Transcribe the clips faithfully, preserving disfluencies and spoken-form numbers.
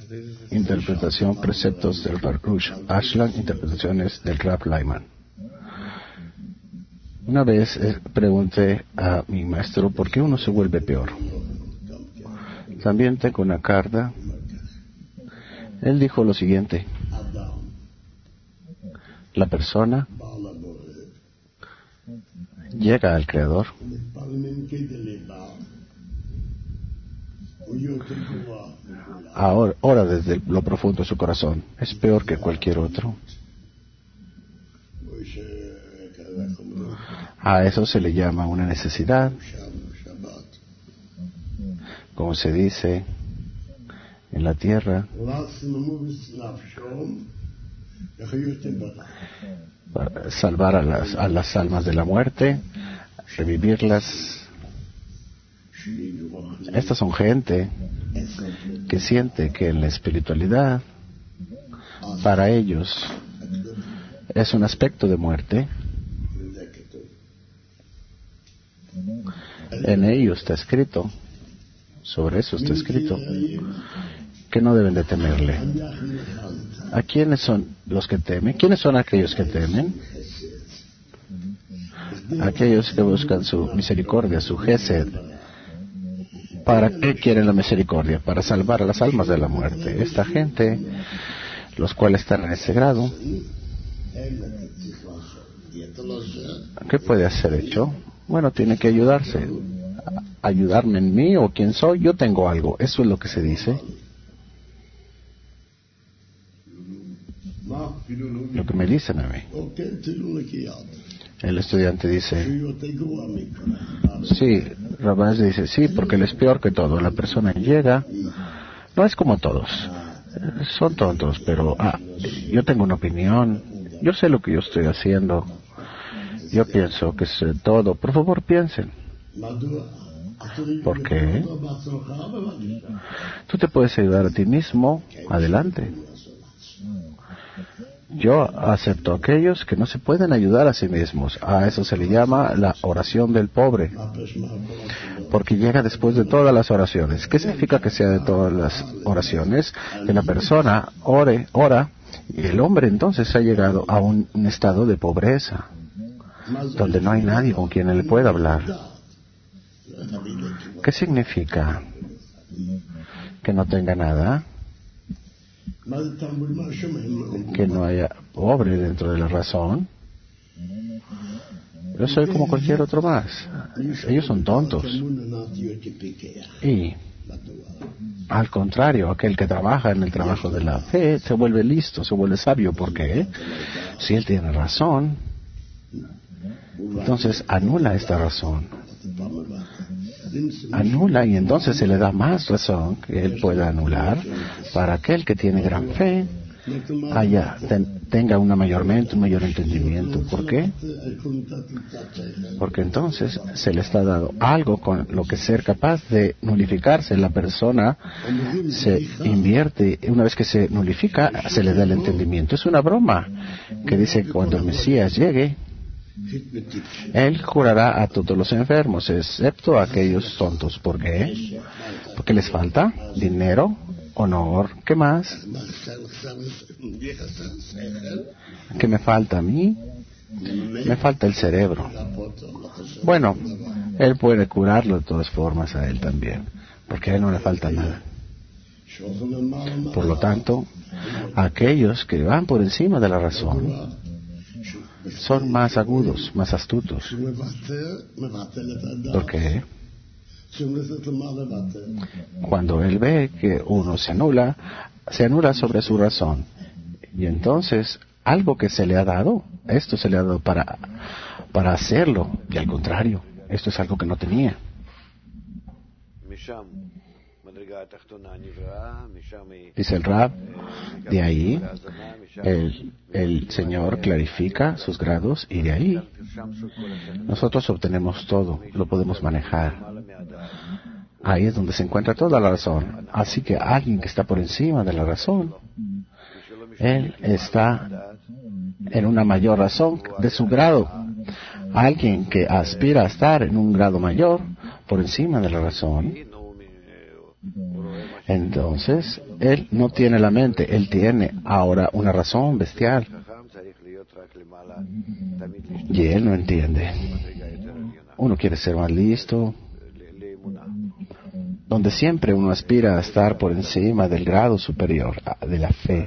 Interpretación, preceptos del Baruch Ashlag, interpretaciones del Rab Lyman. Una vez eh, pregunté a mi maestro por qué uno se vuelve peor. También tengo una carta. Él dijo lo siguiente: la persona llega al Creador ahora, ahora desde lo profundo de su corazón. Es peor que cualquier otro. A eso se le llama una necesidad, como se dice en la tierra, para salvar a las, a las almas de la muerte, revivirlas. Estas son gente que siente que en la espiritualidad, para ellos, es un aspecto de muerte. En ellos está escrito, sobre eso está escrito, que no deben de temerle. ¿A quiénes son los que temen? ¿Quiénes son aquellos que temen? Aquellos que buscan su misericordia, su gesed. ¿Para qué quieren la misericordia? Para salvar a las almas de la muerte. Esta gente, los cuales están en ese grado, ¿qué puede hacer hecho? Bueno, tiene que ayudarse. Ayudarme en mí o quién soy, yo tengo algo. Eso es lo que se dice. Lo que me dicen a mí. El estudiante dice, sí, Rabbanás dice, sí, porque él es peor que todo. La persona llega, no es como todos, son tontos, pero ah, yo tengo una opinión, yo sé lo que yo estoy haciendo, yo pienso que sé todo. Por favor, piensen. ¿Por qué? Tú te puedes ayudar a ti mismo, adelante. Yo acepto a aquellos que no se pueden ayudar a sí mismos. A eso se le llama la oración del pobre, porque llega después de todas las oraciones. ¿Qué significa que sea de todas las oraciones? Que la persona ore, ora, y el hombre entonces ha llegado a un, un estado de pobreza, donde no hay nadie con quien él pueda hablar. ¿Qué significa? Que no tenga nada, que no haya pobre dentro de la razón. Yo soy como cualquier otro más. Ellos son tontos. Y al contrario, aquel que trabaja en el trabajo de la fe se vuelve listo, se vuelve sabio. ¿Por qué? Si él tiene razón, entonces anula esta razón. Anula, y entonces se le da más razón que él pueda anular para aquel que tiene gran fe haya, ten, tenga una mayor mente, un mayor entendimiento. ¿Por qué? Porque entonces se le está dando algo con lo que ser capaz de nulificarse. La persona se invierte, una vez que se nulifica, se le da el entendimiento. Es una broma que dice que cuando el Mesías llegue, él curará a todos los enfermos, excepto a aquellos tontos. ¿Por qué? Porque les falta dinero, honor. ¿Qué más? ¿Qué me falta a mí? Me falta el cerebro. Bueno, él puede curarlo de todas formas a él también, porque a él no le falta nada. Por lo tanto, aquellos que van por encima de la razón son más agudos, más astutos. ¿Por qué? Cuando él ve que uno se anula, se anula sobre su razón. Y entonces, algo que se le ha dado, esto se le ha dado para, para hacerlo, y al contrario, esto es algo que no tenía. Dice el Rab, de ahí el, el Señor clarifica sus grados y de ahí nosotros obtenemos todo, lo podemos manejar. Ahí es donde se encuentra toda la razón. Así que alguien que está por encima de la razón, él está en una mayor razón de su grado. Alguien que aspira a estar en un grado mayor, por encima de la razón, Entonces, él no tiene la mente, él tiene ahora una razón bestial. Y él no entiende. Uno quiere ser más listo, donde siempre uno aspira a estar por encima del grado superior de la fe,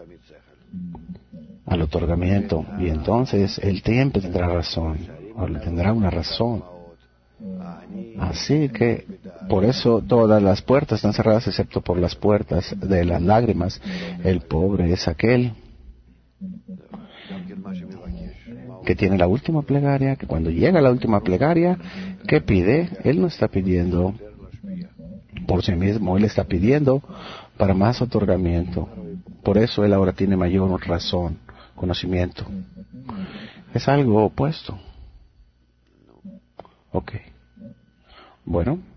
al otorgamiento, y entonces él siempre tendrá razón, o tendrá una razón. Así que, por eso todas las puertas están cerradas excepto por las puertas de las lágrimas. El pobre es aquel que tiene la última plegaria, que cuando llega a la última plegaria, ¿qué pide? Él no está pidiendo por sí mismo, él está pidiendo para más otorgamiento. Por eso él ahora tiene mayor razón, conocimiento. Es algo opuesto. Ok. Bueno.